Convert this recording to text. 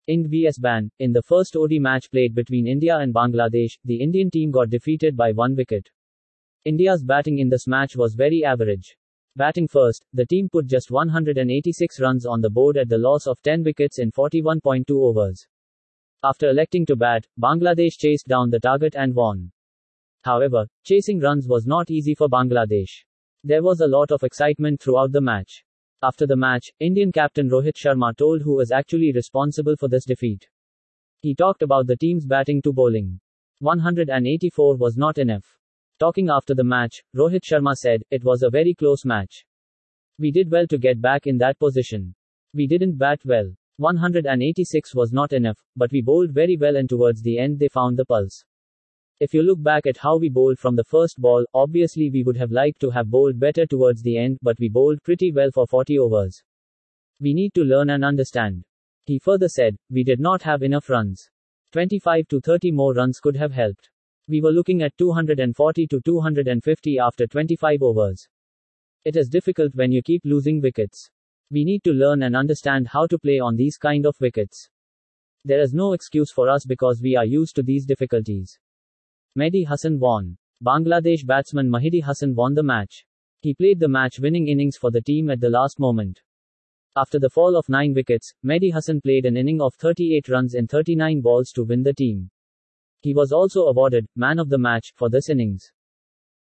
Ind vs Ban. In the first ODI match played between India and Bangladesh, the Indian team got defeated by 1 wicket. India's batting in this match was very average. Batting first, the team put just 186 runs on the board at the loss of 10 wickets in 41.2 overs. After electing to bat, Bangladesh chased down the target and won. However, chasing runs was not easy for Bangladesh. There was a lot of excitement throughout the match. After the match, Indian captain Rohit Sharma told who was actually responsible for this defeat. He talked about the team's batting to bowling. 184 was not enough. Talking after the match, Rohit Sharma said, "It was a very close match. We did well to get back in that position. We didn't bat well. 186 was not enough, but we bowled very well and towards the end they found the pulse. If you look back at how we bowled from the first ball, obviously we would have liked to have bowled better towards the end, but we bowled pretty well for 40 overs. We need to learn and understand." He further said, "We did not have enough runs. 25 to 30 more runs could have helped. We were looking at 240 to 250 after 25 overs. It is difficult when you keep losing wickets. We need to learn and understand how to play on these kind of wickets. There is no excuse for us because we are used to these difficulties." Mehdi Hasan won. Bangladesh batsman Mehdi Hasan won the match. He played the match-winning innings for the team at the last moment. After the fall of 9 wickets, Mehdi Hasan played an inning of 38 runs in 39 balls to win the team. He was also awarded Man of the Match for this innings.